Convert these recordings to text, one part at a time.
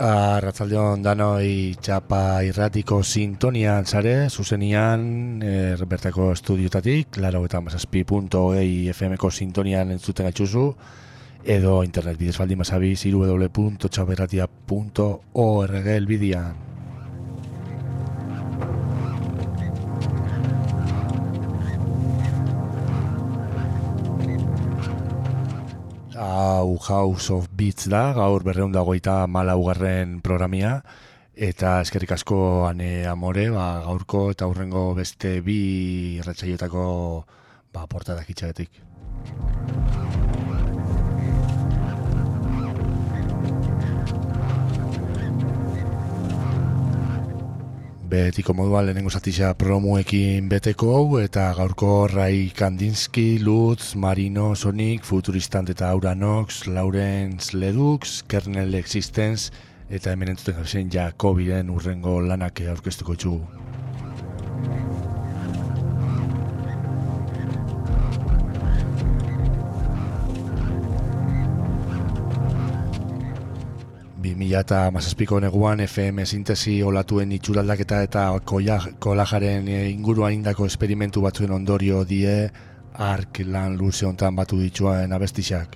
Arratsaldeon danoi txapa irratiko sintonian zare, zuzenian bertako estudiotatik, 97.6 FM-ko sintonian entzuten gaitzuzu, edo internet bidez baldin bazabiz www.txapairratia.org elbidian. Hau House of Beats da, gaur 224. Programia, eta eskerrik asko Ane Amore, gaurko eta hurrengo beste bi irratsaiotako portadak itxagetik. Betiko moduan lehenengo zatisa promoekin beteko hau, eta gaurko Ray Kandinsky, Lutz, Marino, Sonic, Futuristant eta Auranox, Lawrence Ledux, Kernel Existence, eta hemen entzuten gauzen Jacobiren urrengo lanak aurkeztuko txugu. Eta mazazpiko neguan FM sintesi olatuen itxuraldaketa eta kolajaren inguruan indako esperimentu batzuen ondorio die ark lan luze hontan batu dituen abestixak.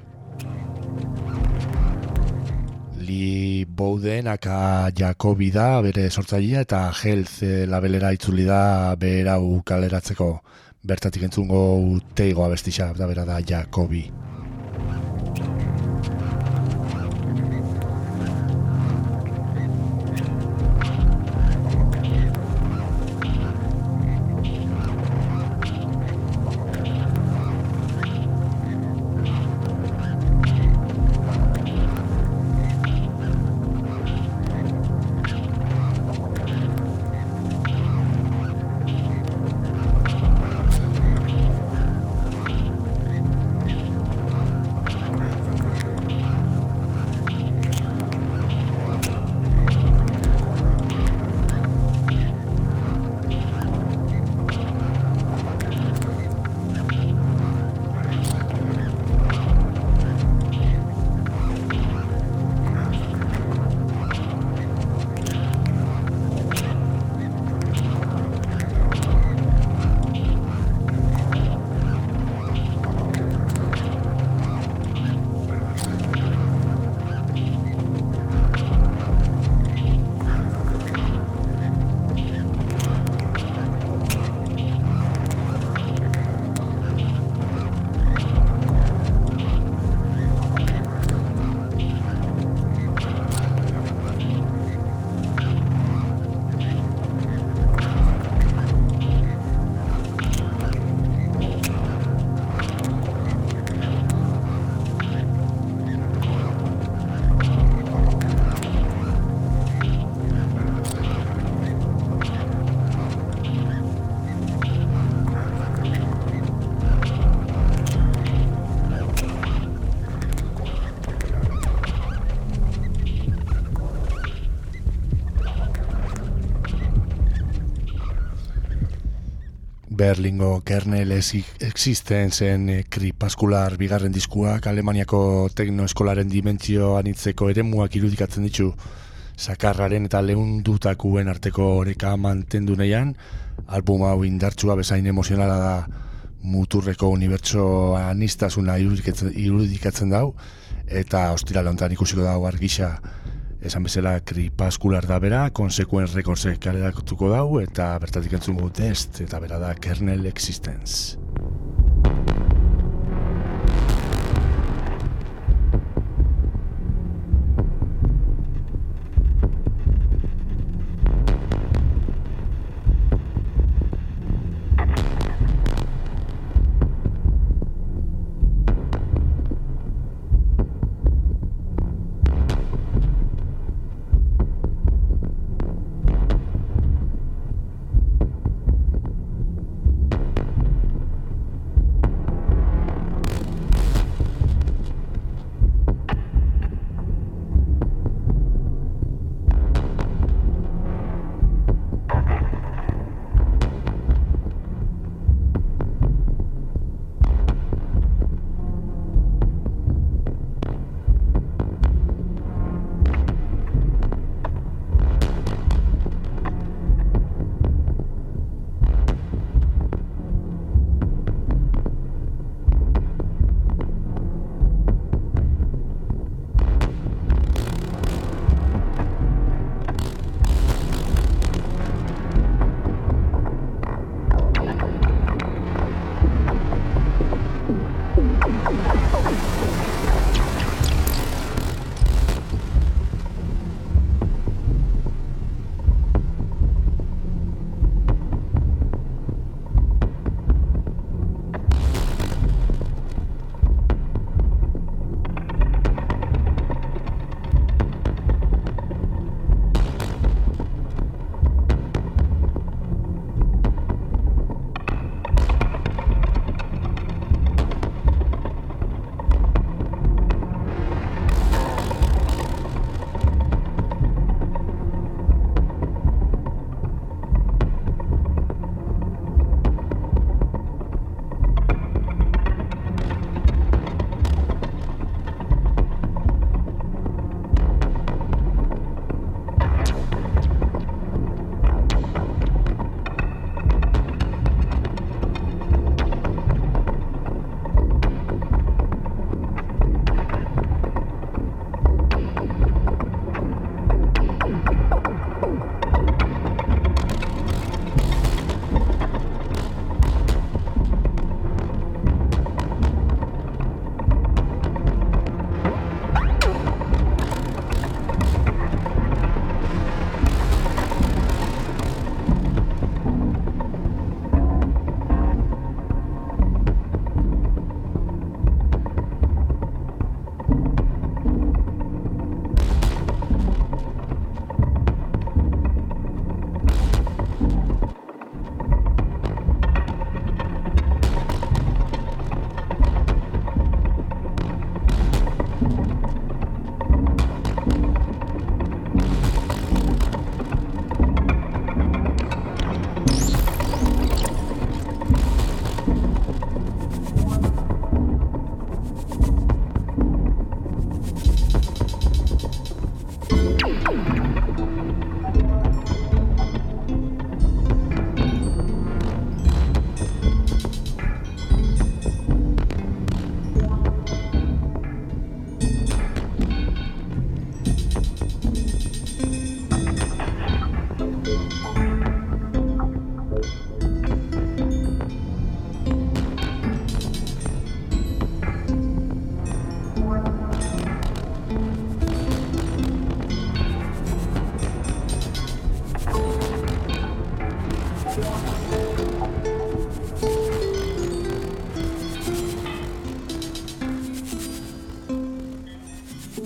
Lee Bowden aka Jacobi da bere sortzailea eta Health labelera itzuli da berau kaleratzeko. Bertatik entzungo teigo abestixak da bera da Jacobi. Berlingo Kernel Existencen Kripaskular bigarren diskuak Alemaniako teknoeskolaren dimentsio anitzeko eremuak irudikatzen ditu. Sakarraren eta leundutakoen arteko oreka mantendu nahian, album hau indartsua bezain emozionala da, muturreko unibertso anistasuna irudikatzen dau, eta ostiral honetan ikusiko dau argisa. Esan bezala Kripaskular da bera, Consequence Recordsek kaleratuko dau, eta bertatik entzungo Dest, eta bera da Kernel Existence.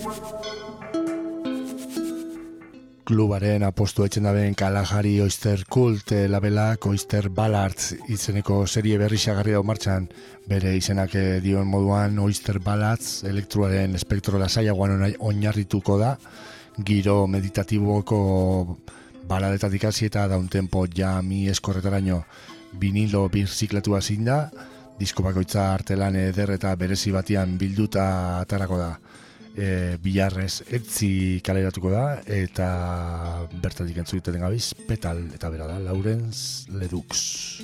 Klubaren apostu etxen daben Kalahari Oyster Cult labelak Oyster Ballads izeneko serie berri xagarri dau martxan, bere izenak dioen moduan Oyster Ballads elektroaren espektro lasaiagoan oinarrituko da, giro meditatiboko baladetatik hasi eta dauntempo jami eskorretaraino vinilo birziklatu hazin da, disko bakoitza artelan eder eta berezi batian bilduta atarako da. Bilarrez etzi kaleratuko da eta bertatik entzugiten gabiz Petal eta bera da Laurence Ledoux.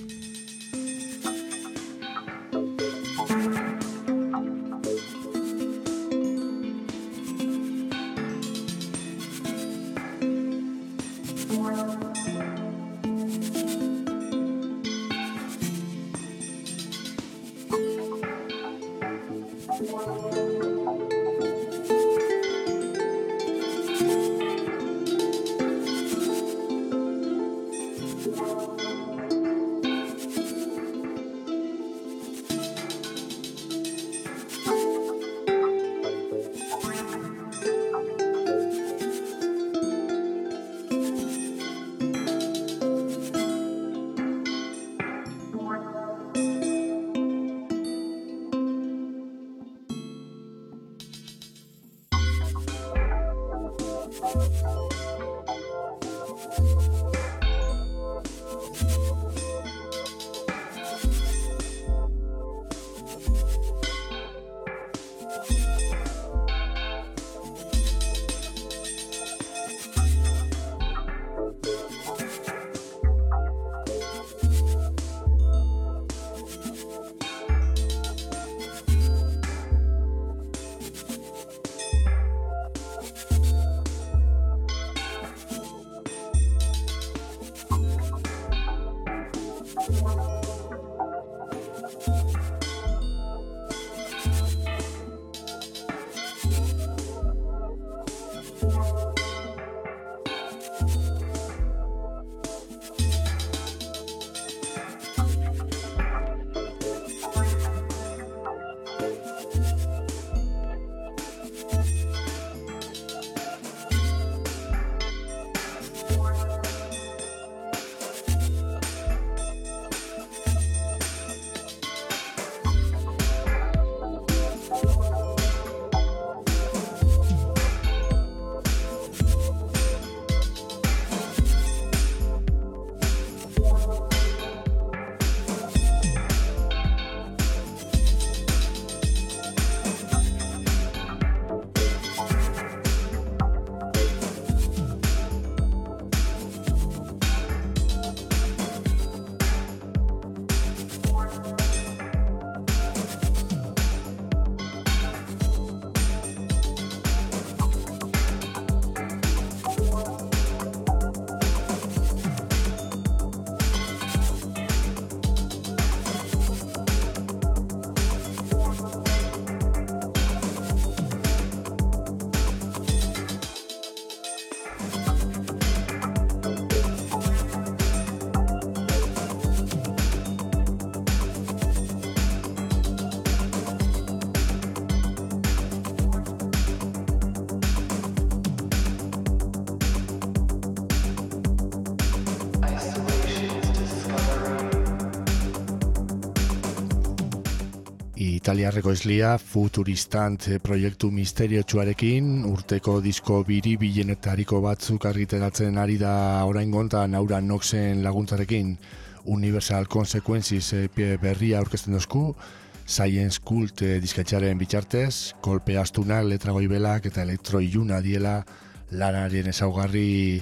Italiarreko eslia Futuristant proiektu misteriotsuarekin urteko disko biribilenetariko batzuk argiteratzen ari da oraingontan Aura Noxen laguntzarekin. Universal Consequences berria aurkezten dozku, Science Cult disketxaren bitxartez, kolpe astunak, letra goibelak eta elektroiluna diela lanarien ezaugarri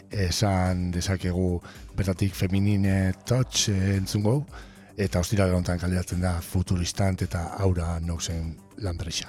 esan dezakegu. Bertatik Feminine Touch entzungo, eta ostirale honetan kaleratzen da Futuristant eta Aura Noxen lanberrixa.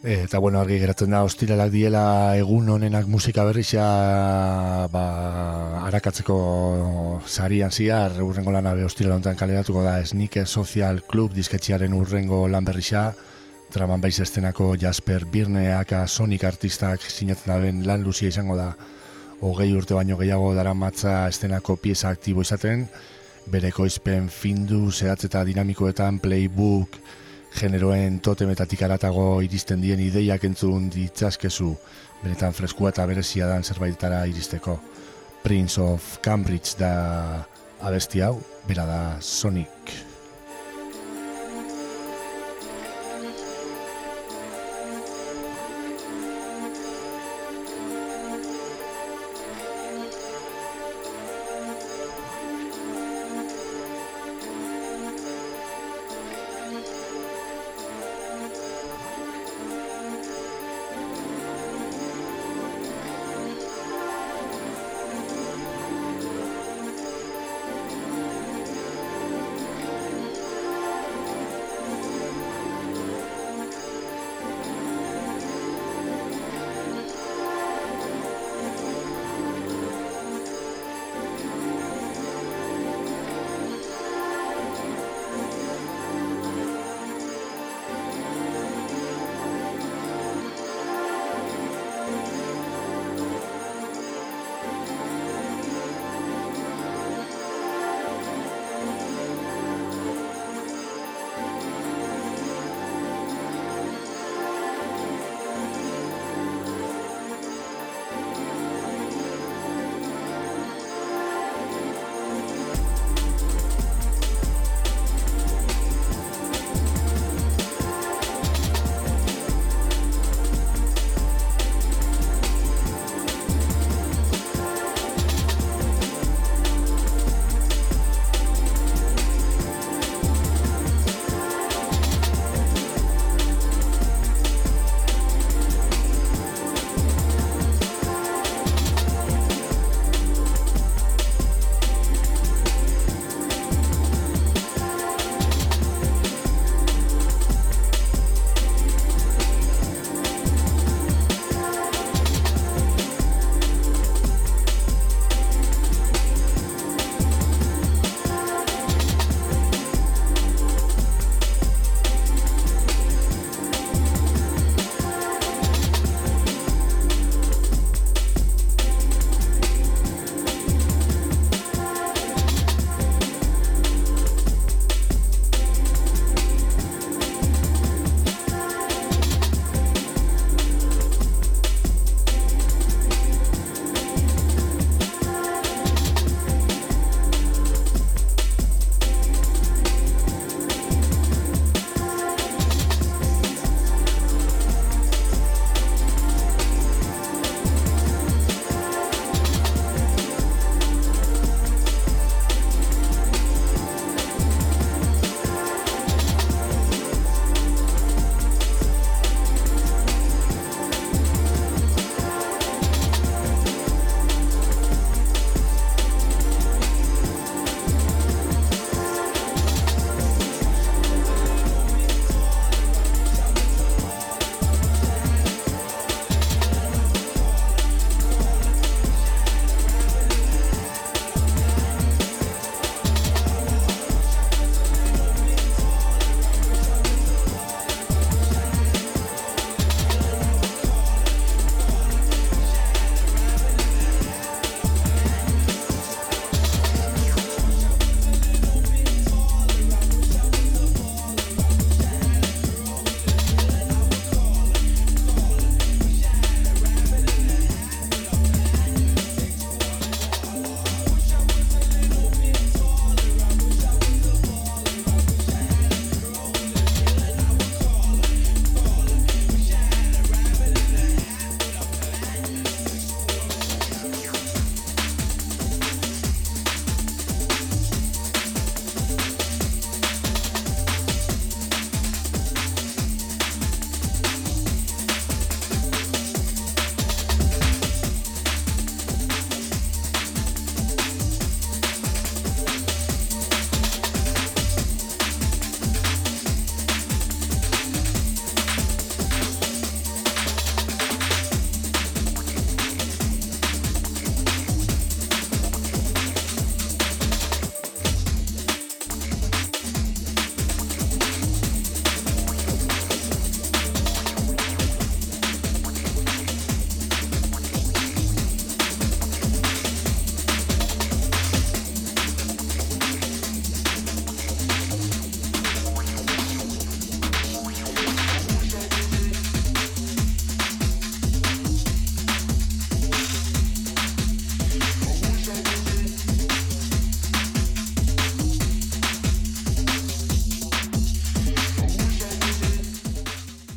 Eta bueno, argi geratzen da ostiralak diela egun honenak musika berrisa arakatzeko sarian ziar, urrengo lana be ostiral honetan kaleratuko da Sneaker Social Club disketxiaren urrengo lan berrisa, Drum and Bass estenako Jasper Birne aka Sonic artistak sinatzen daben lan luzia izango da, 20 urte baino gehiago daramatza estenako pieza aktibo izaten, bere ekoizpen findu, zehatz eta dinamikoetan playbook, generoen totemetatik aratago iristen dien ideiak entzun ditzazkezu, benetan freskua eta berezia dan zerbaitara iristeko. Prince of Cambridge da abesti hau, bera da Sonic.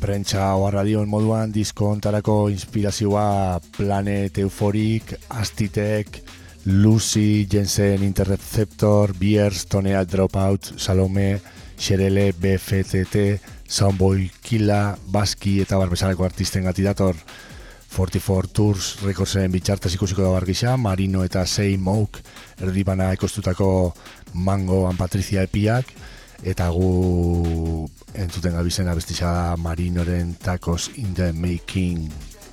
prentsa oarradioen moduan disko ontarako inspirazioa Planet Euphoric, Astitek, Lucy, Jensen Interceptor, Beers, Tonea Dropout, Salome, Xerele, BFTT, Soundboy Killa, Baski eta barbezaleko artisten gati dator. 44 Tours rekordzen bitxartez ikusiko da bargisa, Marino eta Sei Mouk erdibana ekostutako Mangoan Patricia epiak, eta gu entzuten gabizena bestisa da Marinoren Tacos in the Making.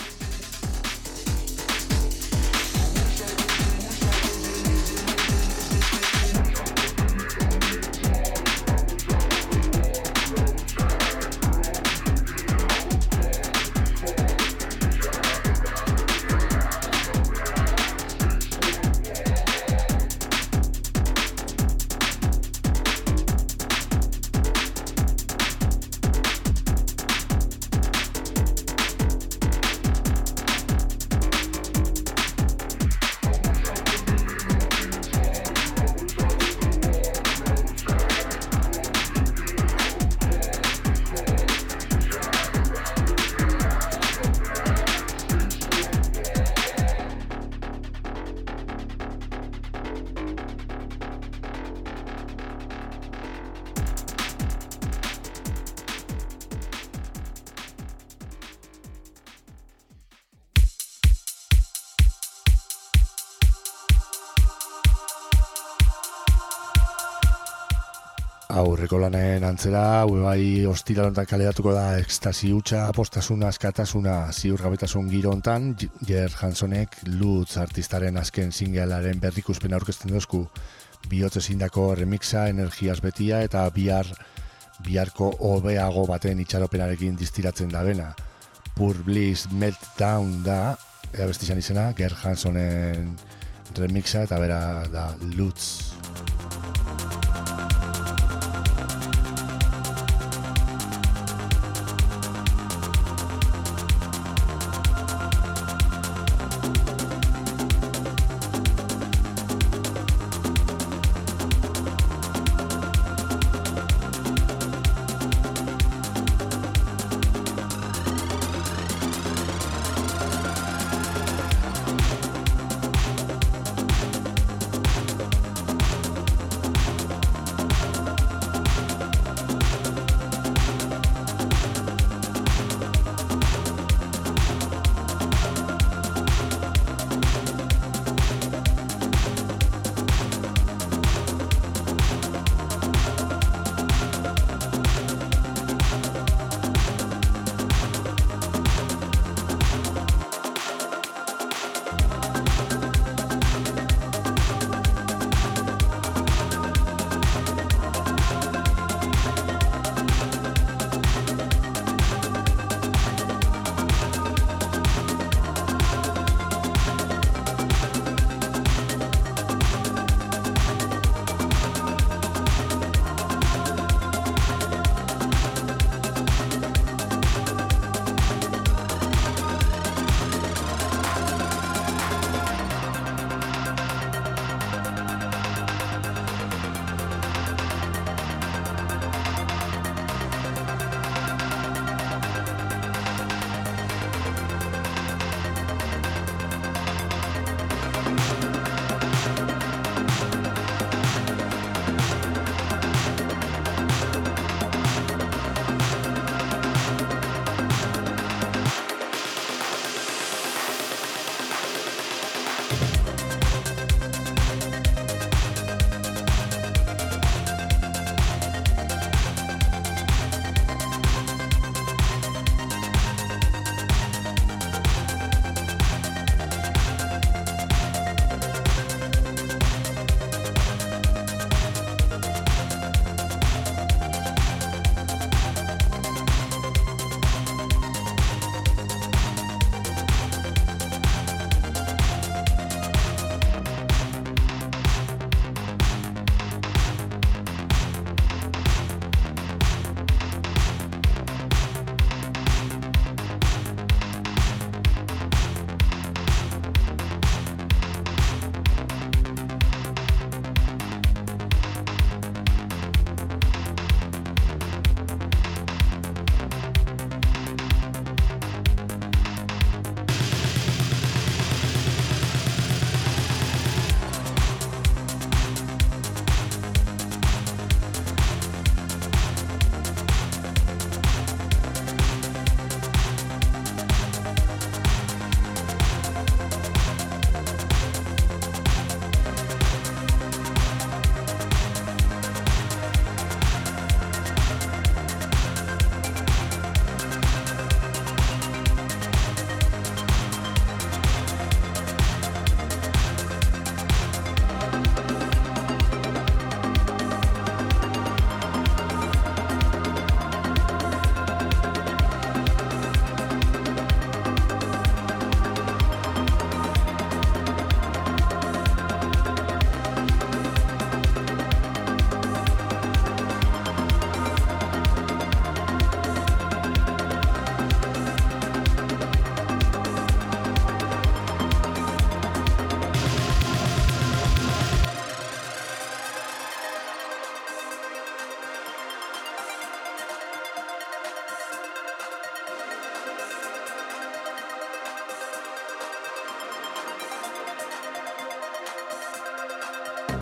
Aurreko lanaren antzera, bai ostiralontan kaleratuko da ekstasi hutsa, apostasuna, askatasuna, ziurgabetasun giro hontan, Jer Hansonek Lutz artistaren azken singlearen berrikuspen aurkezten dozku, bihotz ezindako remixa, energiaz betia eta biharko hobeago baten itxaropenarekin distiratzen da bena. Pur Bliss Meltdown da, abestizan izena, Jer Hansonen remixa eta bera da Lutz.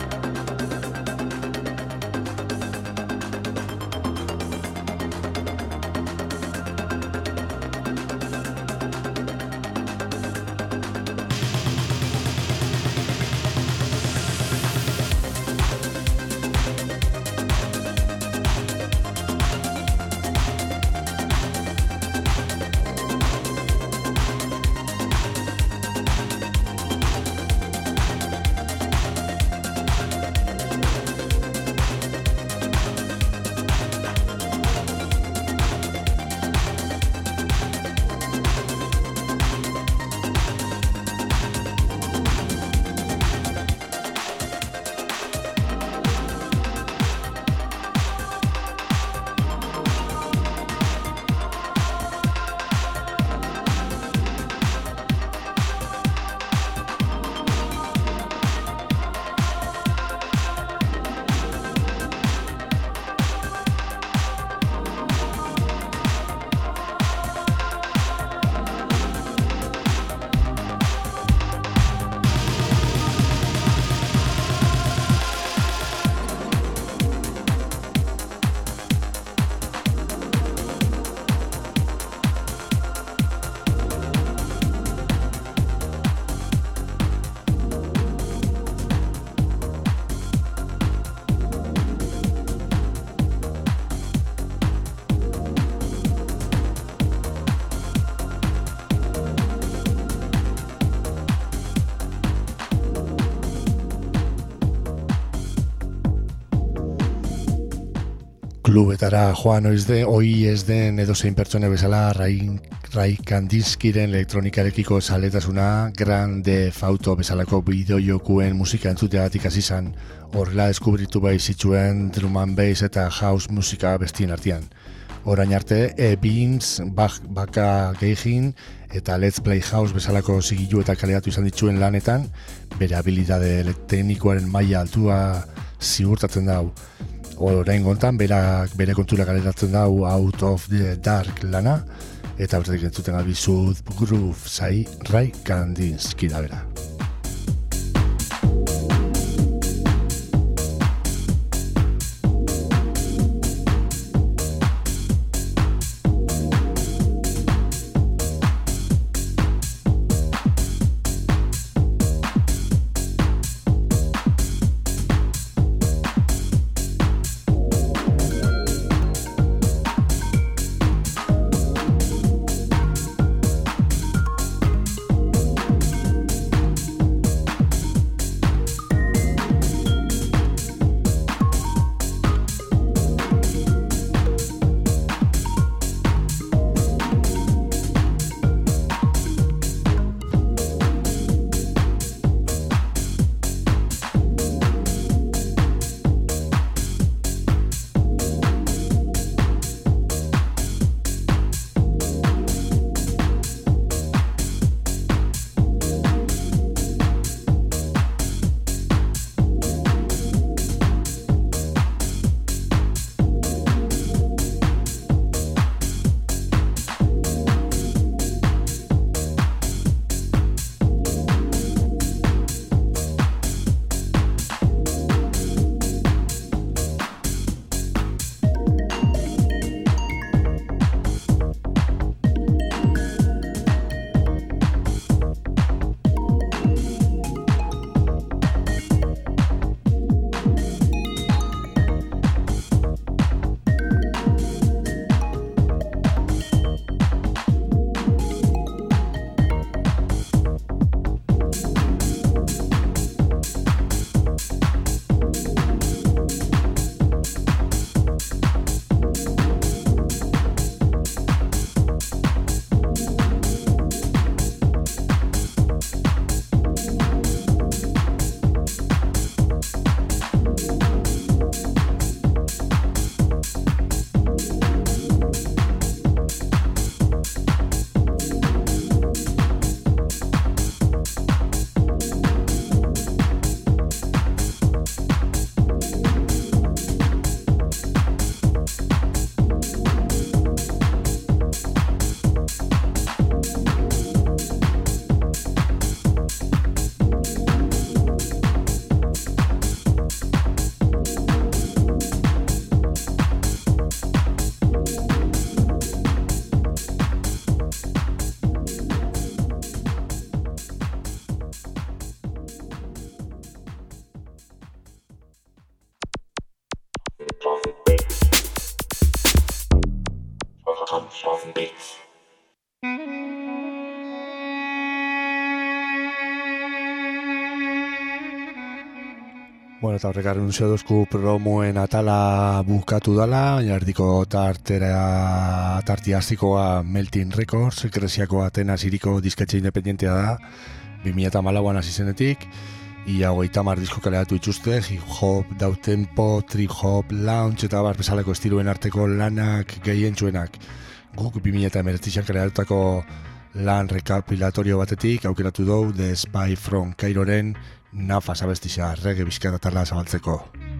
Klubetara joan oi ez den edozein pertsone bezala Ray Kandinskiren elektronikarekiko zaletasuna Grande Fauto bezalako bideojokuen musika entzuteagatik hasi izan. Horrela deskubritu bai zituen drum and bass eta house musika bestien artean. Orain arte, Beams, Baka Geigin eta Let's Play House bezalako zigilu eta kaleratu izan dituen lanetan, bere habilidade teknikoaren maila altua ziurtatzen dau. Orain gontan, bere kontura kaleratzen dau Out of the Dark lana, eta bertatik entzuten albizu Groove zai Ray Kandinski da bera. Come off beats. Bueno, eta horrek anunzio duzku promoen atala bukatu dala, baina erdiko tarti hastikoa Melting Records, Greziako Atenas iriko disketxe independentea da, 2014an hasi zenetik, ia 30 disko kaleratu dituzte, hip hop, downtempo, trip hop, lounge eta bar bezalako estiluen arteko lanak gehientsuenak. Guk 2019an kaleratutako lan rekapitulatorio batetik aukeratu dugu The Spy from Cairoren Nafas abestisa reggae bizkaia tala zabaltzeko.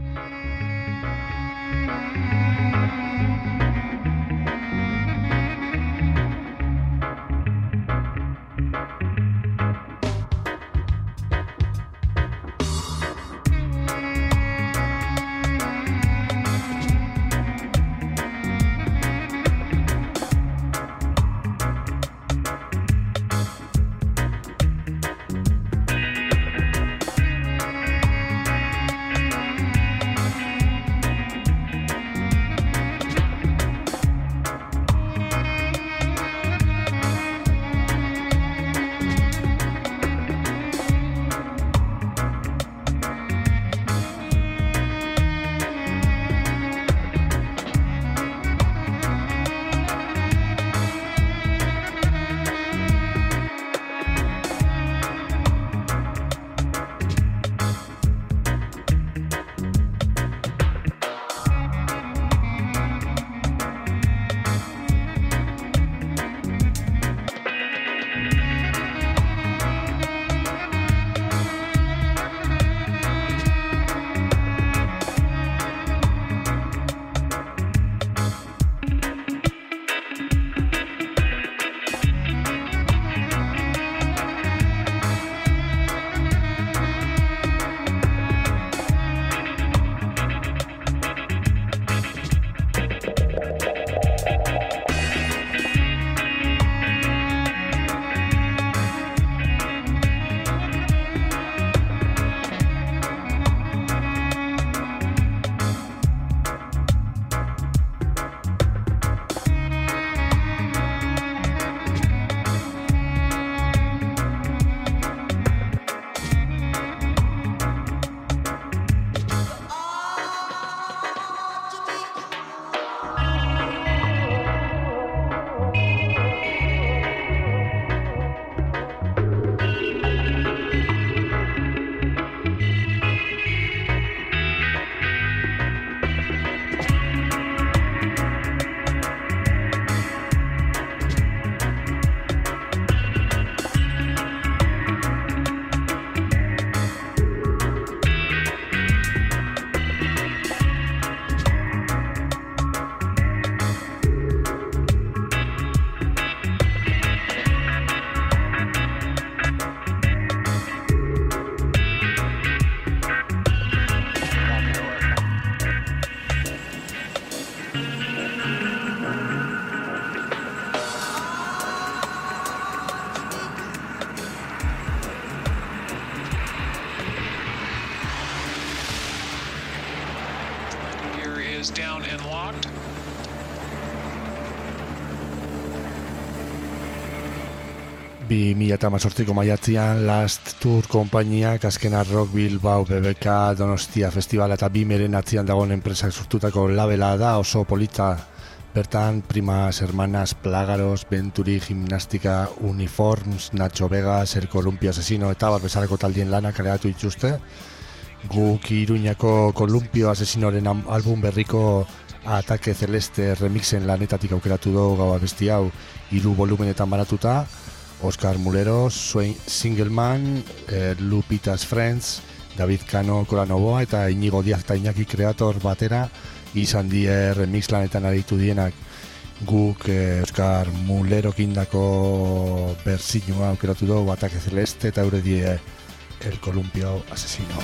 is down and locked. Bi 2018ko maiatzean Last Tour konpainiak azkena Rock Bilbao, BBK, Donostia Festivala eta Bimeren atzian dagoen enpresak sortutako labela da, oso polita. Bertan, Primas Hermanas, Plágaros, Venturi, Gimnástica, Uniforms, Nacho Vega, Serko Olympia Asesino eta bezalako taldien lanak kaleratu dituzte. Guk Iruñako Kolumpio Asesinoren album berriko Ataque Celeste remixen lanetatik aukeratu dugu gaua abesti hau 3 volumenetan banatuta. Oscar Mulero, Singleman, Lupita's Friends, David Cano, Cora Novoa eta Inigo Diaz eta Iñaki Creator batera izan die remix lanetan aritu dienak. Guk Oscar Mulero kindako berzinua aukeratu dugu Ataque Celeste eta eure die El Columpio Asesino.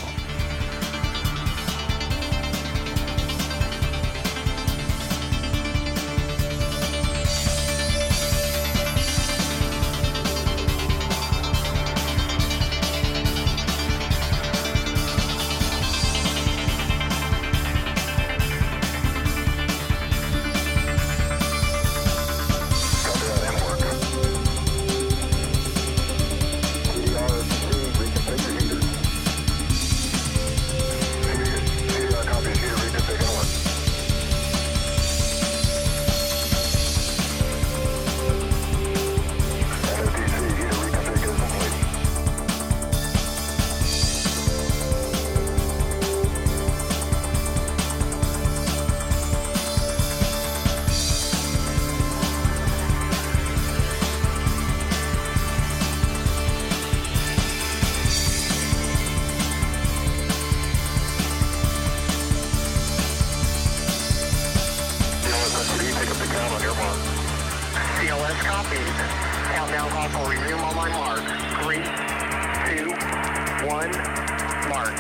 4, resume on my mark. 3, 2, 1, mark.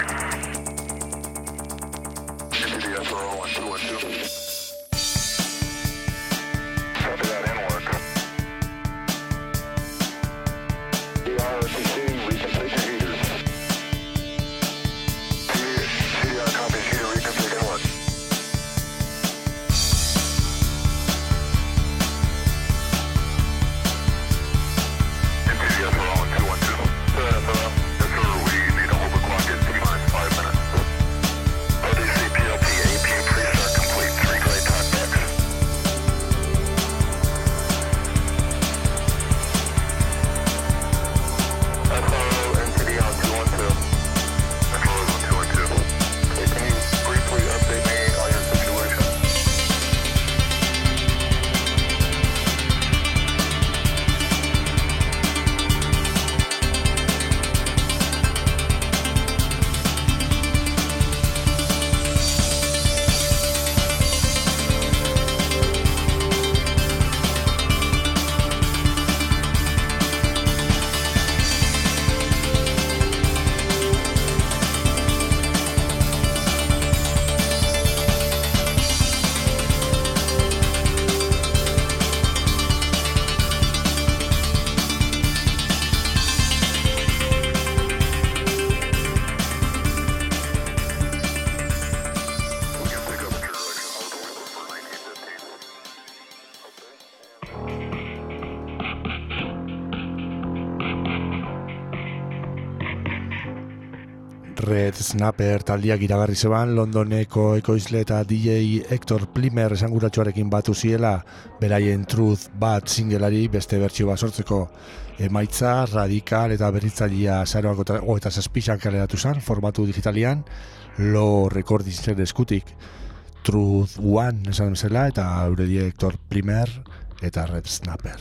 NTDS 1212. Copy that in work. CDR recomplete your heaters. CDR copies heater recomplete in work. NTDS 1212. Yes, sir, we need to hold the clock at T-minus 5 minutes. ODC PLP AP pre-start complete. 3 gray contacts. FRO NTD on 212. FRO is on 212. Hey, can you briefly update me on your situation? We can pick up at your direction. Hold the window for 1915. Red Snapper taldiak iragarri zeban Londoneko ekoizle eta DJ Hector Plimer esanguratsuarekin batu ziela beraien Truth bat singleari beste bertsio bat sortzeko. Emaitza radikal eta berritzailea azaroak 27 kaleratu zen formatu digitalian Low Recordingsen eskutik. Truth One esan bezala eta euredi Hector Plimer eta Red Snapper.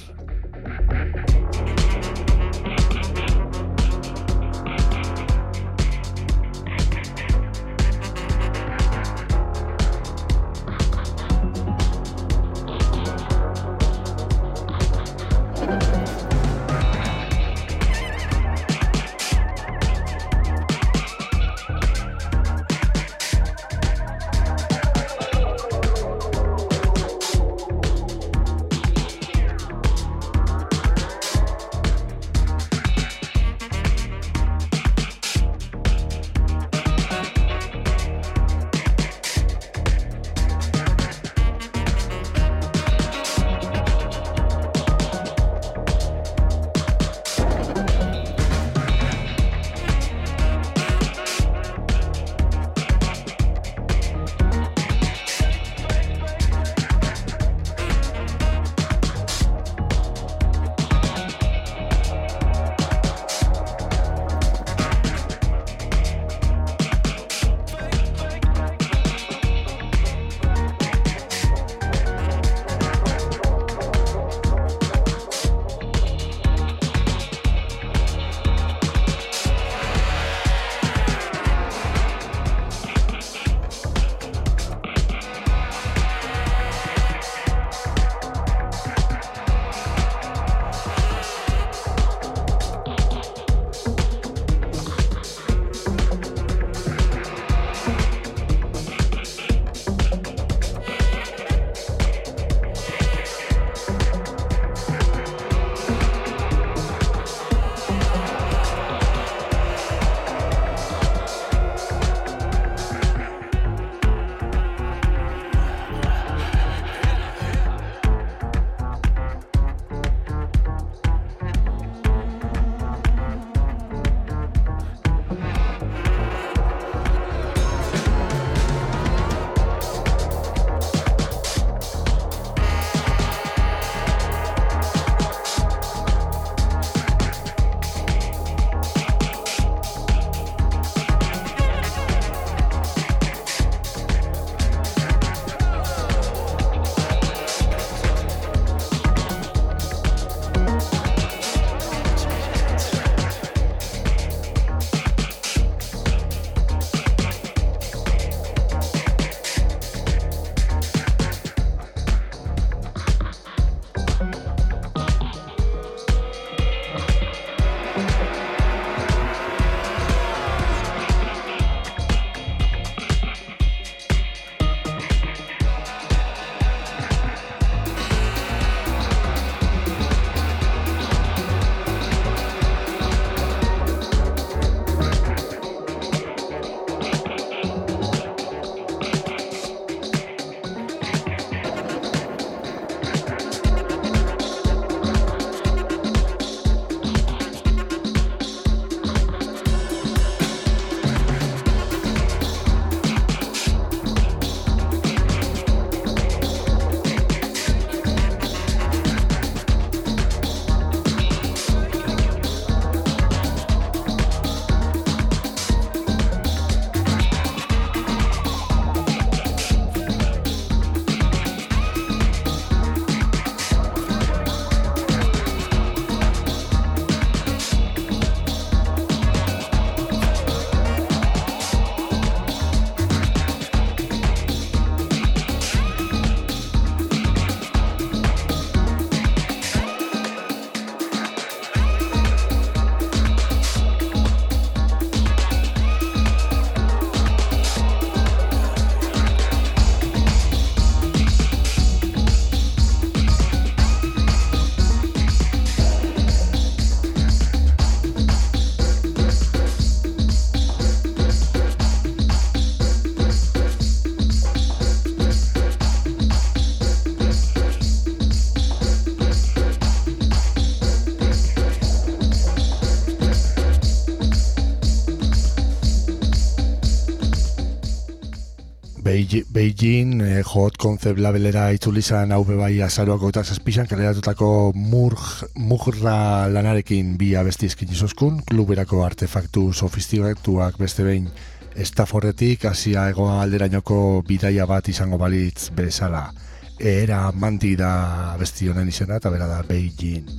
Beijing Hot Concept labelera itzuli zan hau bebai azaroako eta zazpixan kaleratutako murra lanarekin bi abesti eskin izozkun, kluberako artefaktu sofistikatuak beste behin Staffordretik Asia Hegoa alderainoko bidaia bat izango balitz bezala. Era manti da abesti honen izena eta bera da Beijing.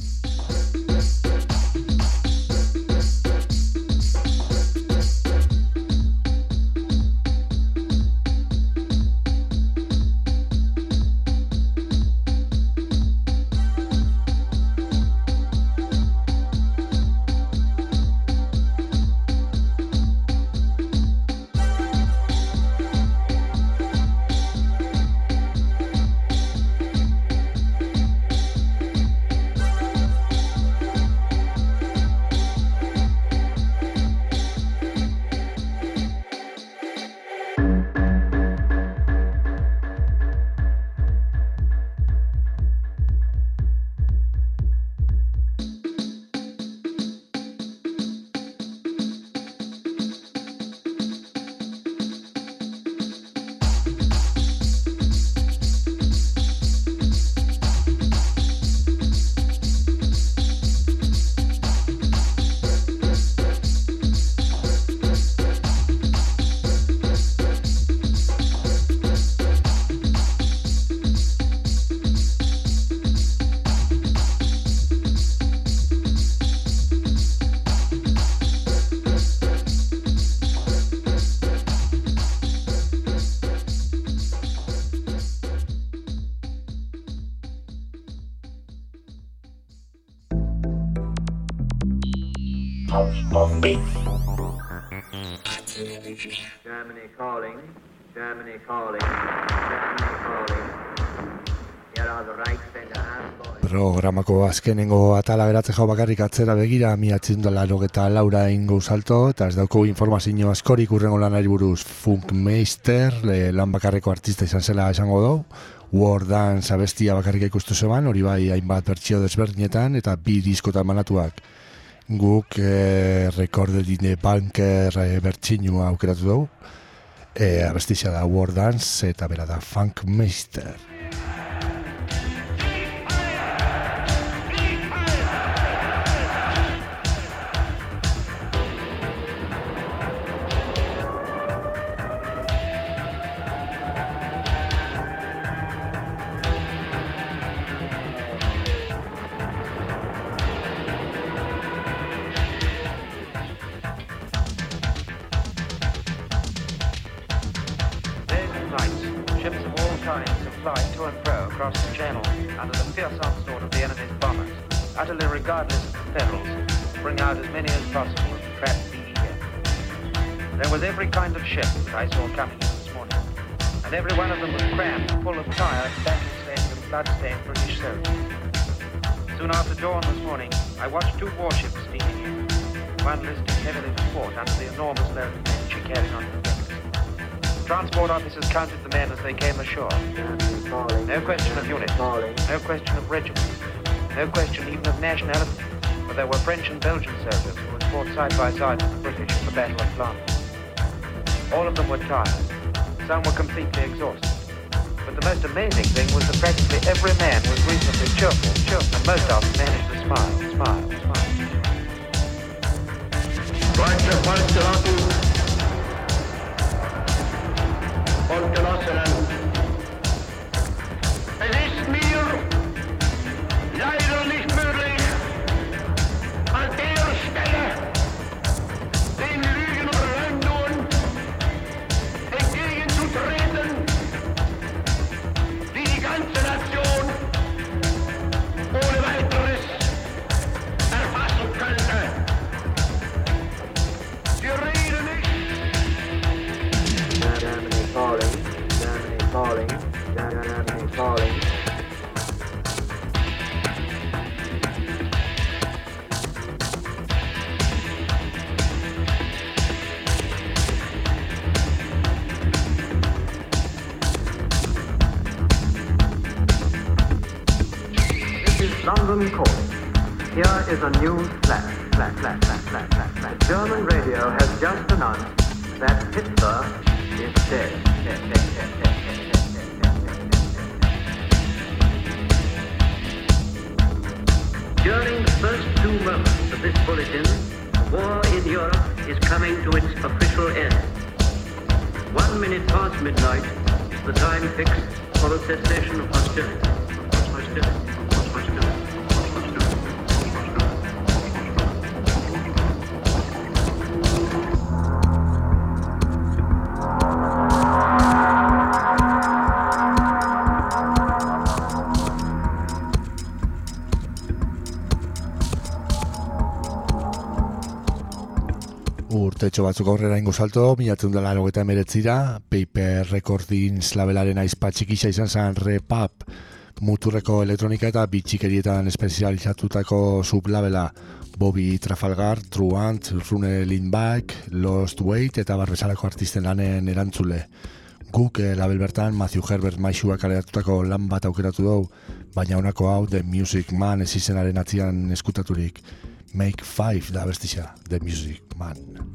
Germany calling, Germany calling, Germany calling. Here are the Reichsbänder and boys. Programako azkenengo atala beratze jau bakarrik atzera begira 1984 ingo salto eta ez dauko informazio askorik urrengo lanari buruz. Funkmeister lan bakarreko artista izan zela esango dugu. War Dance abestia bakarrik ikustu zeban, hori bai hainbat bertsio desberdinetan eta bi diskotan manatuak. Guk Recorded in the Bunker bertsinua aukeratu dugu. Abestia da War Dance eta bera da Funkmeister. I saw coming this morning, and every one of them was crammed, full of tired, battle-stained and blood-stained British soldiers. Soon after dawn this morning, I watched two warships steaming in. One listed heavily to port under the enormous load of men she carried on her decks. Transport officers counted the men as they came ashore. No question of units, no question of regiments, no question even of nationality, for there were French and Belgian soldiers who had fought side by side with the British in the Battle of Flanders. All of them were tired. Some were completely exhausted. But the most amazing thing was that practically every man was reasonably cheerful, and most of them managed to smile. Deutsche Volksgenossen und Genossinnen, es ist mir leider nicht möglich, an der Stelle den Lügen und Verleumdungen entgegenzutreten, die ganze Nation ohne weiteres erfassen könnte. Sie reden nicht. Germany calling, Germany calling, Germany calling. London calling. Here is a news flash. German radio has just announced that Hitler instead. During the first 2 moments of this bulletin, the war in Europe is coming to its official end. 1 minute past midnight is the time fixed for the cessation of hostilities. Urtetxo batzuk aurrera ingo salto, 1989ra, Paper Recordings labelaren aizpa txikisa izan zen Repap, muturreko elektronika eta bitxikerietan espezializatutako sublabela, Bobby Trafalgar, Truant, Rune Lindback, Lost Weight eta barbezalako artisten lanen erantzule. Guk label bertan Matthew Herbert maixuak kaleratutako lan bat aukeratu dugu, baina honako hau The Music Man ez izenaren atzian eskutaturik. Make 5 da bestixa, The Music Man.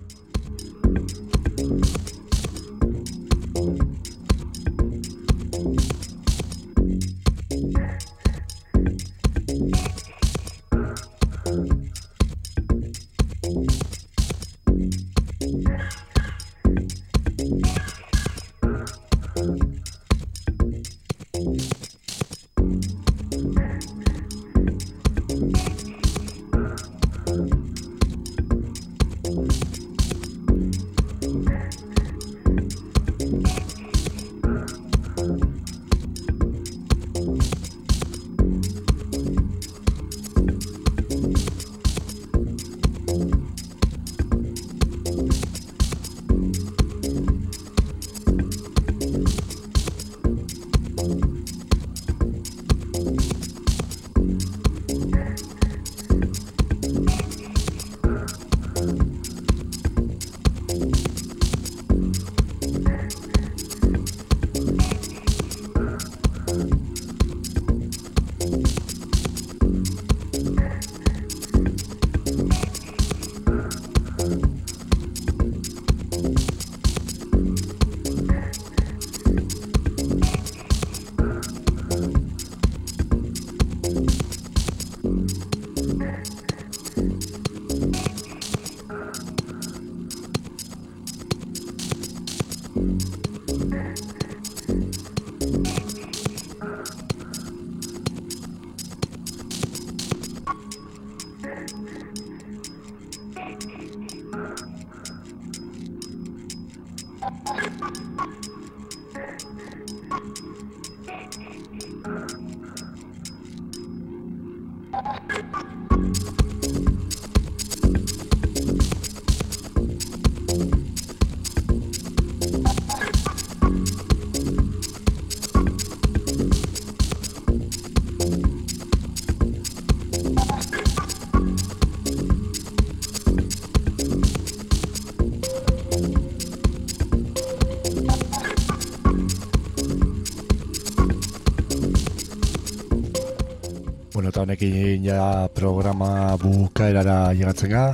Eta honekin ja programa bukaerara llegatzen ga,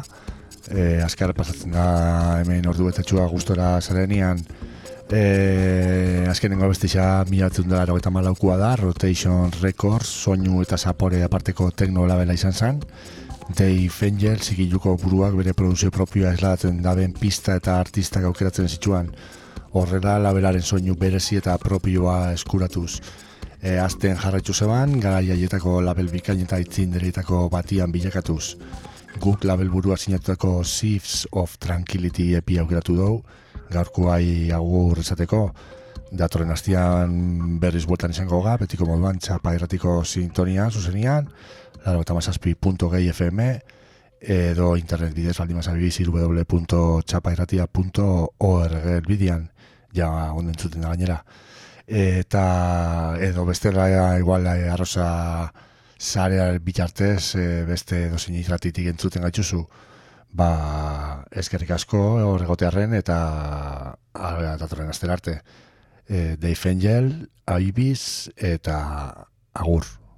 azkar pasatzen da hemen ordu betetxua gustora zarenean. Azkenengo abestixa 1994 da, Rotation Records, soinu eta zapore aparteko tekno labela izan zen. Dave Angel, zigiluko buruak bere produzio propioa esladatzen daben pista eta artistak aukeratzen zituan. Horrela labelaren soinu berezi eta propioa eskuratuz. Azten jarraitu zeban, garai haietako label bikain eta itzindereitako batian bilakatuz. Guk label burua sinatutako Thieves of Tranquility epi aukeratu dugu, gaurkoai agur esateko, datorren astian berriz bueltan izango ga, betiko moduan Txapa Irratiko sintonian, zuzenian, 97.gay FM, edo internet bidez baldin mazabibiz www.txapairratia.org elbidian, ja onden zuten da gainera. Eta edo bestela igual arroza zarea bitartez beste dozein irratitik entzuten gaitzuzu, eskerrik asko horregotearren eta datorren astera arte. Dave Angel, Ibis eta agur.